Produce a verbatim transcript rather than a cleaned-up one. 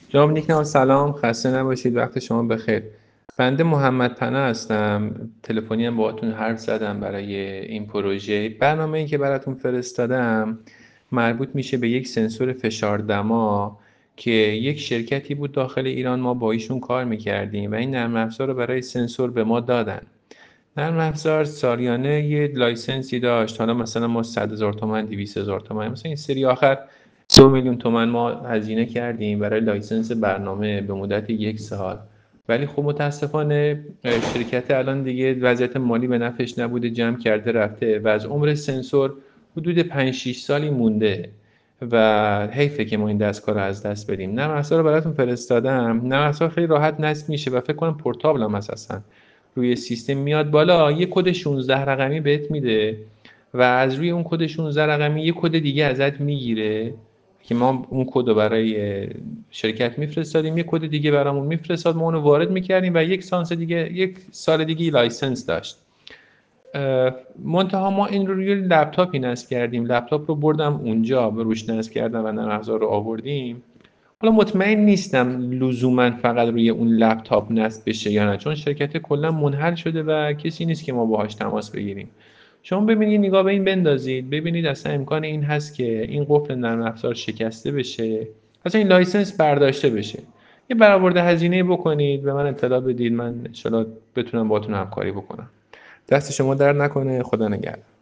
جناب نیکنام سلام، خسته نباشید، وقت شما بخیر. بنده محمد پناه هستم. تلفنی هم باهاتون حرف زدم برای این پروژه. برنامه‌ای که براتون فرستادم مربوط میشه به یک سنسور فشار دما که یک شرکتی بود داخل ایران، ما با ایشون کار میکردیم و این نرم افزار رو برای سنسور به ما دادن. نرم افزار سالیانه یه لایسنسی داشت. حالا مثلا ما صد هزار تومان، دویست هزار تومان، مثلا این سری آخر دو میلیون تومان ما هزینه کردیم برای لایسنس برنامه به مدت یک سال. ولی خب متاسفانه شرکت الان دیگه وضعیت مالی به نفعش نبوده، جمع کرده رفته و از عمر سنسور حدود پنج شش سالی مونده و حیفه که ما این دستگاه رو از دست بدیم. نرم افزار رو براتون فرستادم. نرم افزار خیلی راحت نصب میشه و فکر کنم پورتابل هم اساسا روی سیستم میاد بالا. یه کد شانزده رقمی بهت میده و از روی اون کد شانزده رقمی یه کد دیگه ازت میگیره که ما اون کد رو برای شرکت میفرستادیم، یه کد دیگه برامون میفرستاد، ما اونو وارد میکردیم و یک سانس دیگه یک سال دیگه لایسنس داشت. منتها ما این رو روی لپتاپی نصب کردیم. لپتاپ رو بردم اونجا به روش نصب کردم و نرم افزار رو آوردیم. حالا مطمئن نیستم لزوما فقط روی اون لپتاپ نصب بشه یا نه، چون شرکت کلا منحل شده و کسی نیست که ما باهاش تماس بگیریم. شما ببینید، نگاه به این بندازید، ببینید اصلا امکان این هست که این قفل نرم افزار شکسته بشه، اصلا این لایسنس برداشته بشه. یه برآورده هزینه بکنید، به من اطلاع بدید، من ان شاءالله بتونم باهاتون همکاری بکنم. دست شما درد نکنه. خدا نگهدار.